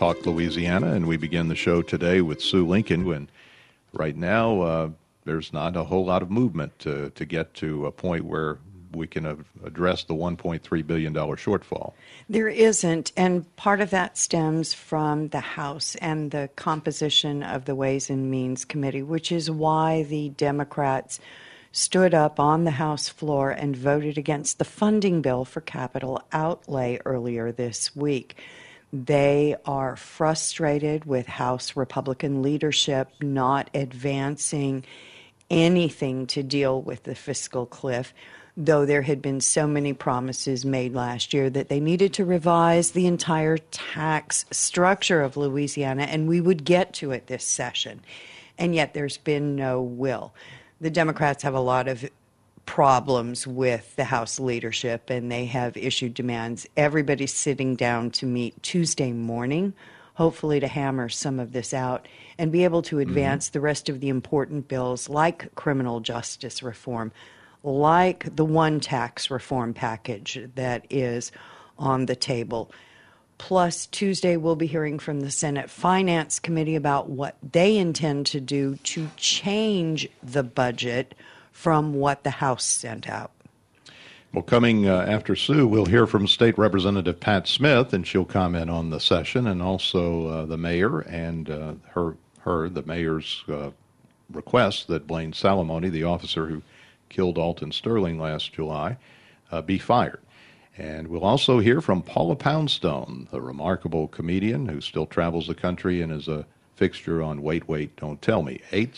Talk Louisiana, and we begin the show today with Sue Lincoln. And right now, there's not a whole lot of movement to get to a point where we can address the $1.3 billion shortfall. There isn't, and part of that stems from the House and the composition of the Ways and Means Committee, which is why the Democrats stood up on the House floor and voted against the funding bill for capital outlay earlier this week. They are frustrated with House Republican leadership not advancing anything to deal with the fiscal cliff, though there had been so many promises made last year that they needed to revise the entire tax structure of Louisiana, and we would get to it this session. And yet there's been no will. The Democrats have a lot of problems with the House leadership, and they have issued demands. Everybody's sitting down to meet Tuesday morning, hopefully to hammer some of this out and be able to advance the rest of the important bills like criminal justice reform, like the one tax reform package that is on the table. Plus, Tuesday we'll be hearing from the Senate Finance Committee about what they intend to do to change the budget from what the House sent out. Well, coming after Sue, we'll hear from State Representative Pat Smith, and she'll comment on the session, and also the mayor and the mayor's request that Blaine Salamone, the officer who killed Alton Sterling last July, be fired. And we'll also hear from Paula Poundstone, the remarkable comedian who still travels the country and is a fixture on Wait, Wait, Don't Tell Me.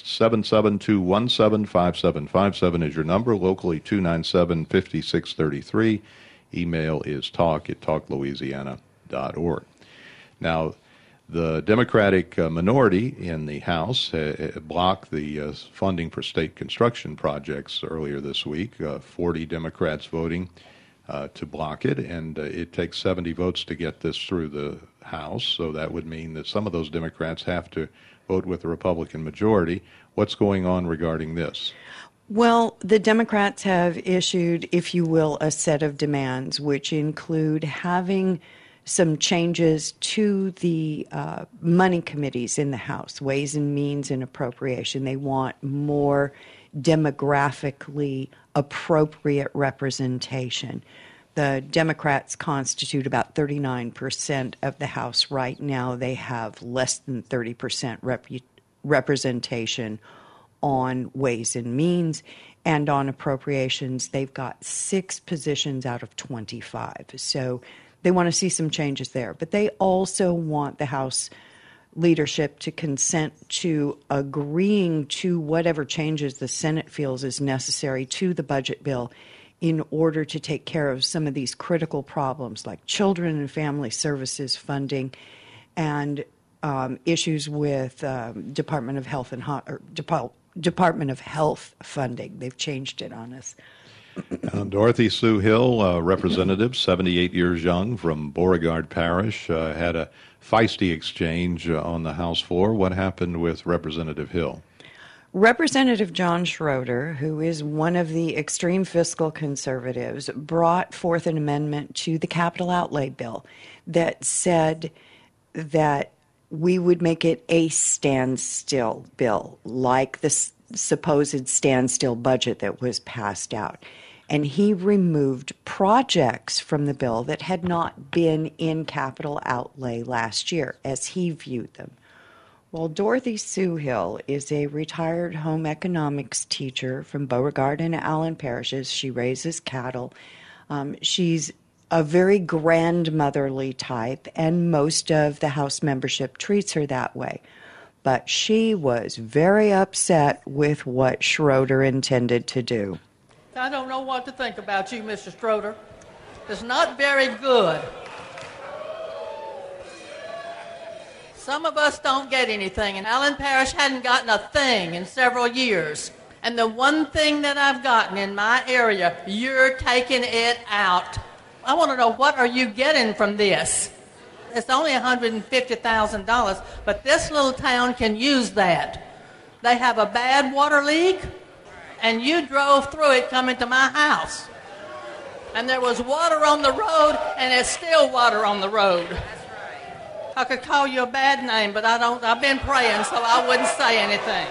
877-217-5757 is your number, locally 297-5633. Email is talk@talklouisiana.org. Now, the Democratic minority in the House blocked the funding for state construction projects earlier this week, 40 Democrats voting to block it, and it takes 70 votes to get this through the House, so that would mean that some of those Democrats have to vote with the Republican majority. What's going on regarding this? Well, the Democrats have issued, if you will, a set of demands, which include having some changes to the money committees in the House, Ways and Means and Appropriation. They want more demographically appropriate representation. The Democrats constitute about 39% of the House right now. They have less than 30% representation on Ways and Means, and on appropriations, they've got 6 positions out of 25. So they want to see some changes there. But they also want the House leadership to consent to agreeing to whatever changes the Senate feels is necessary to the budget bill in order to take care of some of these critical problems like children and family services funding and issues with Department of Health funding. They've changed it on us. Dorothy Sue Hill, representative, 78 years young, from Beauregard Parish, had a feisty exchange on the House floor. What happened with Representative Hill? Representative John Schroeder, who is one of the extreme fiscal conservatives, brought forth an amendment to the capital outlay bill that said that we would make it a standstill bill, like the supposed standstill budget that was passed out. And he removed projects from the bill that had not been in capital outlay last year, as he viewed them. Well, Dorothy Sue Hill is a retired home economics teacher from Beauregard and Allen parishes. She raises cattle. She's a very grandmotherly type, and most of the House membership treats her that way. But she was very upset with what Schroeder intended to do. I don't know what to think about you, Mr. Schroeder. It's not very good. Some of us don't get anything, and Allen Parish hadn't gotten a thing in several years. And the one thing that I've gotten in my area, you're taking it out. I want to know, what are you getting from this? It's only $150,000, but this little town can use that. They have a bad water leak, and you drove through it coming to my house. And there was water on the road, and there's still water on the road. I could call you a bad name, but I don't. I've been praying, so I wouldn't say anything.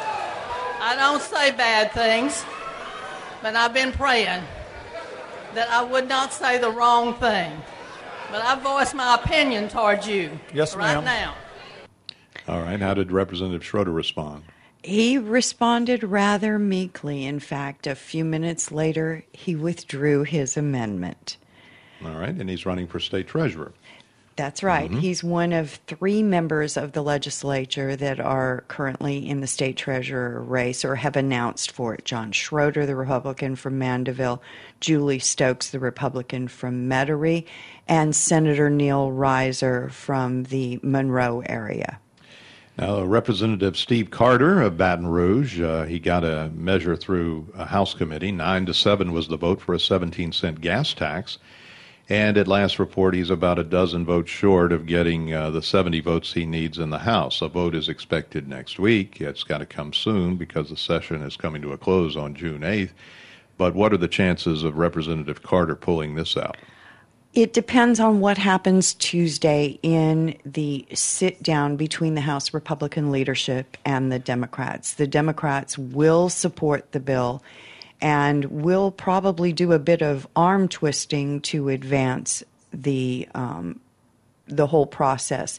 I don't say bad things, but I've been praying that I would not say the wrong thing. But I voiced my opinion towards you Yes, right ma'am. now. All right. How did Representative Schroeder respond? He responded rather meekly. In fact, a few minutes later, he withdrew his amendment. All right. And he's running for state treasurer. That's right. He's one of 3 members of the legislature that are currently in the state treasurer race or have announced for it. John Schroeder, the Republican from Mandeville, Julie Stokes, the Republican from Metairie, and Senator Neil Reiser from the Monroe area. Now, Representative Steve Carter of Baton Rouge, he got a measure through a House committee. 9-7 was the vote for a 17-cent gas tax. And at last report, he's about a dozen votes short of getting the 70 votes he needs in the House. A vote is expected next week. It's got to come soon because the session is coming to a close on June 8th. But what are the chances of Representative Carter pulling this out? It depends on what happens Tuesday in the sit-down between the House Republican leadership and the Democrats. The Democrats will support the bill and will probably do a bit of arm twisting to advance the whole process.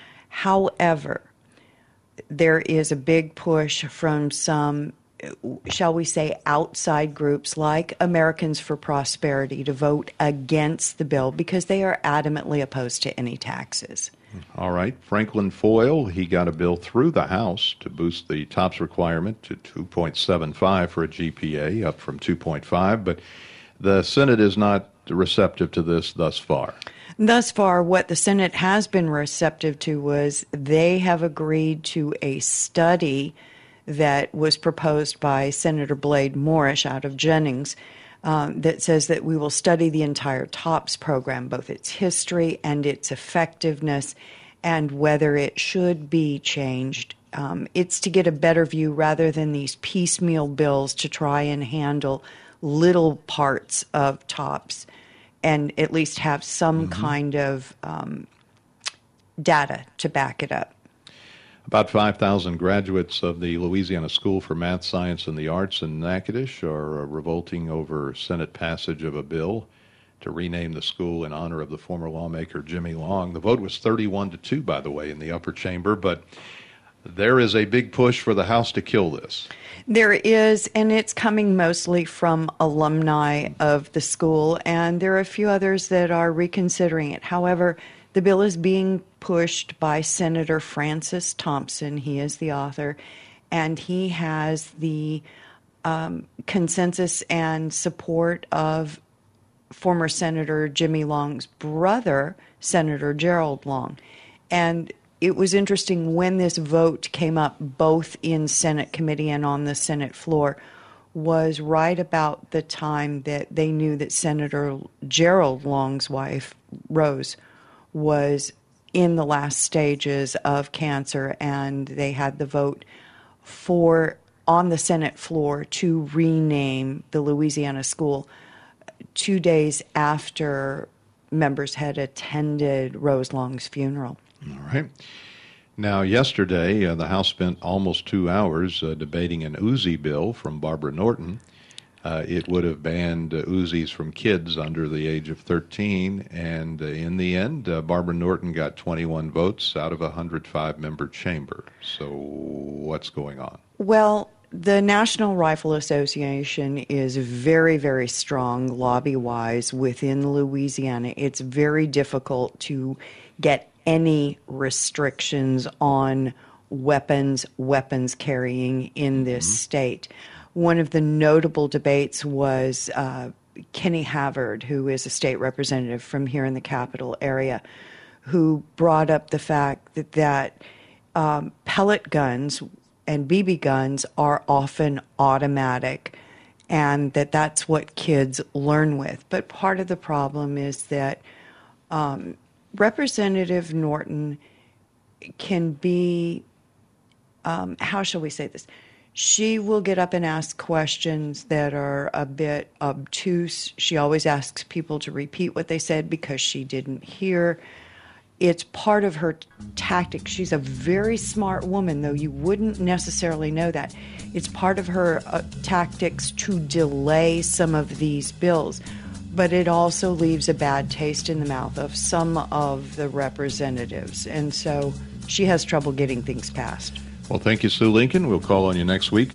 However, there is a big push from some, shall we say, outside groups like Americans for Prosperity to vote against the bill because they are adamantly opposed to any taxes. All right. Franklin Foyle, he got a bill through the House to boost the TOPS requirement to 2.75 for a GPA, up from 2.5, but the Senate is not receptive to this thus far. Thus far, what the Senate has been receptive to was they have agreed to a study that was proposed by Senator Blade Morrish out of Jennings that says that we will study the entire TOPS program, both its history and its effectiveness, and whether it should be changed. It's to get a better view rather than these piecemeal bills to try and handle little parts of TOPS and at least have some kind of data to back it up. About 5,000 graduates of the Louisiana School for Math, Science, and the Arts in Natchitoches are revolting over Senate passage of a bill to rename the school in honor of the former lawmaker Jimmy Long. The vote was 31-2, by the way, in the upper chamber, but there is a big push for the House to kill this. There is, and it's coming mostly from alumni of the school, and there are a few others that are reconsidering it. However, the bill is being pushed by Senator Francis Thompson. He is the author, and he has the consensus and support of former Senator Jimmy Long's brother, Senator Gerald Long. And it was interesting when this vote came up both in Senate committee and on the Senate floor was right about the time that they knew that Senator Gerald Long's wife, Rose, was in the last stages of cancer, and they had the vote on the Senate floor to rename the Louisiana school 2 days after members had attended Rose Long's funeral. All right. Now, yesterday, the House spent almost 2 hours debating an Uzi bill from Barbara Norton. It would have banned Uzis from kids under the age of 13, and in the end, Barbara Norton got 21 votes out of a 105-member chamber. So what's going on? Well, the National Rifle Association is very, very strong lobby-wise within Louisiana. It's very difficult to get any restrictions on weapons carrying in this state. One of the notable debates was Kenny Havard, who is a state representative from here in the capital area, who brought up the fact that pellet guns and BB guns are often automatic and that's what kids learn with. But part of the problem is that Representative Norton can be, how shall we say this? She will get up and ask questions that are a bit obtuse. She always asks people to repeat what they said because she didn't hear. it's part of her tactic. She's a very smart woman, though you wouldn't necessarily know that. It's part of her tactics to delay some of these bills. But it also leaves a bad taste in the mouth of some of the representatives. And so she has trouble getting things passed. Well, thank you, Sue Lincoln. We'll call on you next week.